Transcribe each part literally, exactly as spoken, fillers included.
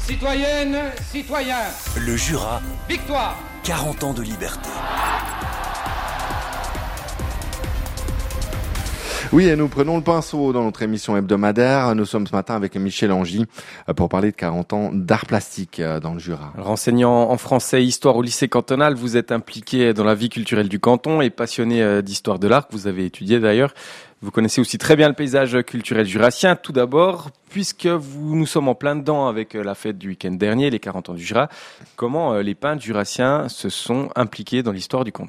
Citoyennes, citoyens, Le Jura, victoire. quarante ans de liberté. Oui, et nous prenons le pinceau dans notre émission hebdomadaire. Nous sommes ce matin avec Michel Angy pour parler de quarante ans d'art plastique dans le Jura. Alors, enseignant en français et histoire au lycée cantonal, vous êtes impliqué dans la vie culturelle du canton et passionné d'histoire de l'art, que vous avez étudié d'ailleurs. Vous connaissez aussi très bien le paysage culturel jurassien. Tout d'abord, puisque vous, nous sommes en plein dedans avec la fête du week-end dernier, les quarante ans du Jura, comment les peintres jurassiens se sont impliqués dans l'histoire du canton ?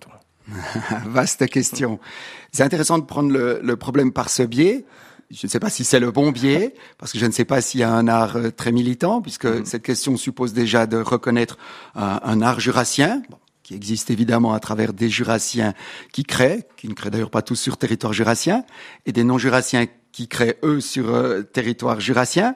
Vaste question. C'est intéressant de prendre le, le problème par ce biais. Je ne sais pas si c'est le bon biais, parce que je ne sais pas s'il y a un art très militant, puisque mmh. cette question suppose déjà de reconnaître un, un art jurassien, bon, qui existe évidemment à travers des jurassiens qui créent, qui ne créent d'ailleurs pas tous sur territoire jurassien, et des non-jurassiens qui créent, eux, sur euh, territoire jurassien.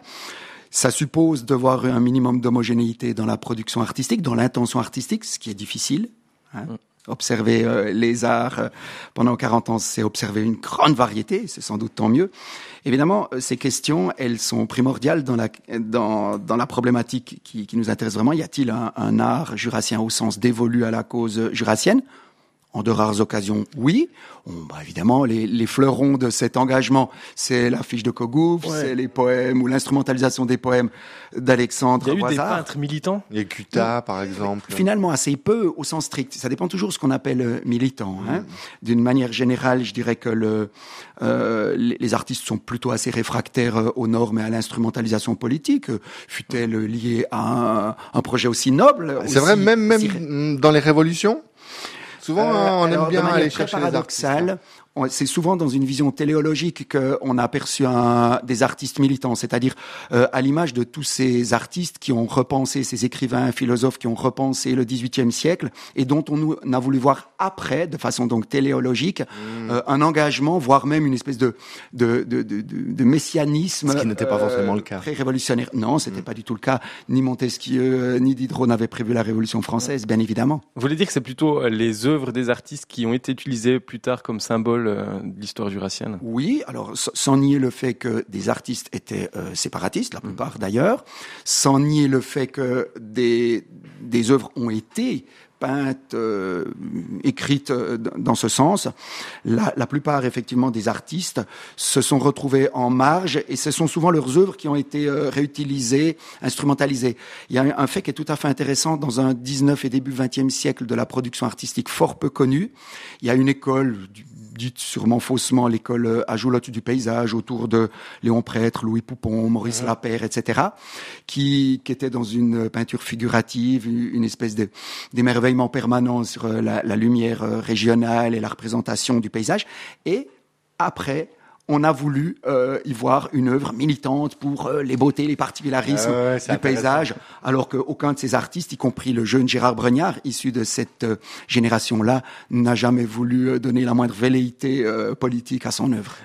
Ça suppose de voir un minimum d'homogénéité dans la production artistique, dans l'intention artistique, ce qui est difficile. Hein. Mmh. Observer euh, les arts euh, pendant quarante ans, c'est observer une grande variété, c'est sans doute tant mieux. Évidemment, euh, ces questions, elles sont primordiales dans la, dans, dans la problématique qui, qui nous intéresse vraiment. Y a-t-il un, un art jurassien au sens dévolu à la cause jurassienne ? En de rares occasions, oui. On, bah, évidemment, les, les fleurons de cet engagement, c'est la fiche de Kogouf, ouais. c'est les poèmes ou l'instrumentalisation des poèmes d'Alexandre Voisard. Il y a eu Voisard. des peintres militants. Les Cuta, par exemple. Finalement, assez peu au sens strict. Ça dépend toujours de ce qu'on appelle euh, militant. Hein. Mmh. D'une manière générale, je dirais que le, euh, les, les artistes sont plutôt assez réfractaires euh, aux normes et à l'instrumentalisation politique, euh, fut-elle euh, liée à un, un projet aussi noble. C'est aussi, vrai, même, même si... dans les révolutions. Souvent, euh, on alors, aime bien aller chercher les paradoxal, artistes. C'est souvent dans une vision téléologique qu'on a aperçu un, des artistes militants, c'est-à-dire euh, à l'image de tous ces artistes qui ont repensé, ces écrivains, philosophes qui ont repensé le dix-huitième siècle et dont on a voulu voir après, de façon donc téléologique, mmh. euh, un engagement, voire même une espèce de de de de, de messianisme. Ce qui n'était pas euh, forcément le cas. Très révolutionnaire. Non, c'était mmh. pas du tout le cas. Ni Montesquieu, ni Diderot n'avaient prévu la Révolution française, bien évidemment. Vous voulez dire que c'est plutôt les œuvres des artistes qui ont été utilisées plus tard comme symbole de l'histoire jurassienne? Oui, alors sans nier le fait que des artistes étaient euh, séparatistes, la plupart mmh. d'ailleurs, sans nier le fait que des, des œuvres ont été peintes, euh, écrites euh, dans ce sens. La, la plupart, effectivement, des artistes se sont retrouvés en marge et ce sont souvent leurs œuvres qui ont été euh, réutilisées, instrumentalisées. Il y a un, un fait qui est tout à fait intéressant dans un dix-neuvième et début vingtième siècle de la production artistique fort peu connue. Il y a une école du dite sûrement faussement l'école à Joulotte du paysage autour de Léon Prêtre, Louis Poupon, Maurice mmh. Lapère, et cetera, qui, qui était dans une peinture figurative, une espèce de, d'émerveillement permanent sur la, la lumière régionale et la représentation du paysage. Et après, on a voulu euh, y voir une œuvre militante pour euh, les beautés, les particularismes euh, ouais, du paysage, alors qu'aucun de ces artistes, y compris le jeune Gérard Breniard, issu de cette euh, génération-là, n'a jamais voulu donner la moindre velléité euh, politique à son œuvre.